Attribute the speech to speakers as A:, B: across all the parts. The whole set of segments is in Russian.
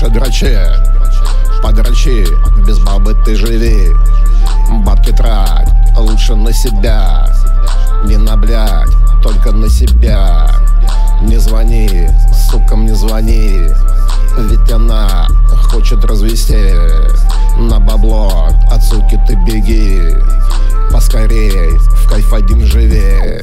A: больше дрочи, подрочи, без бабы ты живи. Бабки трать, лучше на себя. Не на блядь, только на себя. Не звони, сукам не звони, ведь она хочет развести. На бабло от суки ты беги, поскорей, в кайф один живи.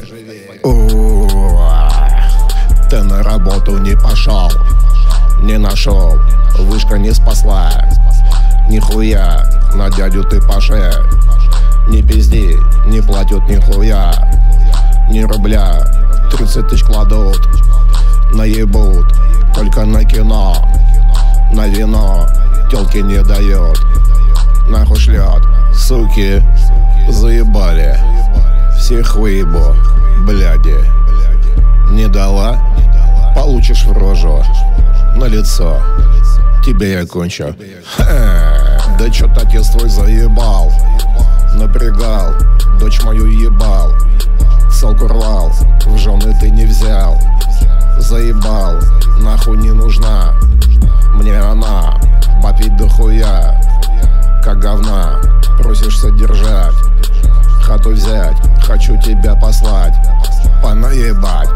A: Ты на работу не пошел, не нашел, вышка не спасла. Нихуя, на дядю ты паше. Не пизди, не платят нихуя. Ни рубля, 30 тысяч кладут. Наебут, только на кино. На вино тёлки не дает. Нахуй шлет, суки, заебали. Всех выебу, бляди. Не дала, получишь в рожу. На лицо, тебе я кончу. Да чё-то отец твой заебал. Напрягал, дочь мою ебал. Селку рвал, в жены ты не взял. Заебал, нахуй не нужна мне она, бабить дохуя. Как говна, просишь содержать, хату взять, хочу тебя послать, понаебать.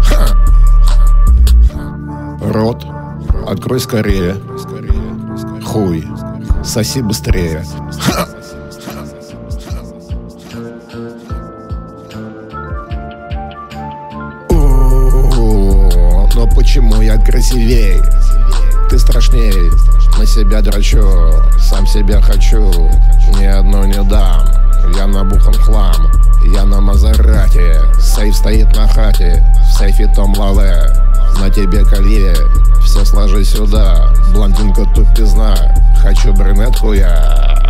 A: Рот, открой скорее, хуй, соси быстрее. Но почему я красивей? Ты страшней, на себя дрочу, сам себя хочу, ни одну не дам. Я набухан хлам, я на Мазерати, сейф стоит на хате, в сейфе Том Лаве. На тебе колье, все сложи сюда, блондинка тупизна, хочу брюнетку я.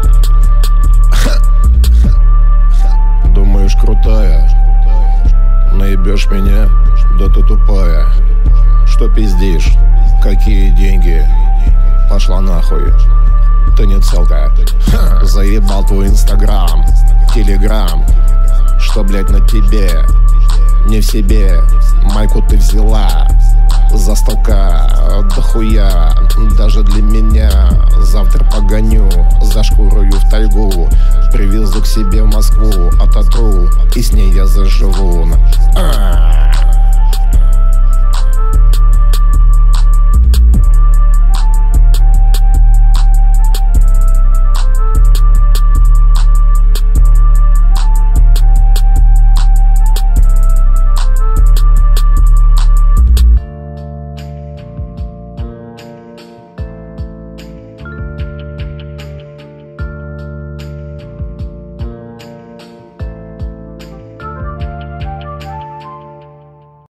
A: Думаешь крутая, наебешь меня, да ты тупая. Что пиздишь? Какие деньги? Пошла нахуй, ты не целка. Заебал твой инстаграм, телеграм. Что, блять, на тебе? Не в себе, майку ты взяла за 100к, дохуя. Даже для меня завтра погоню, зашкурую в тайгу. Привезу к себе в Москву, ототру, и с ней я заживу.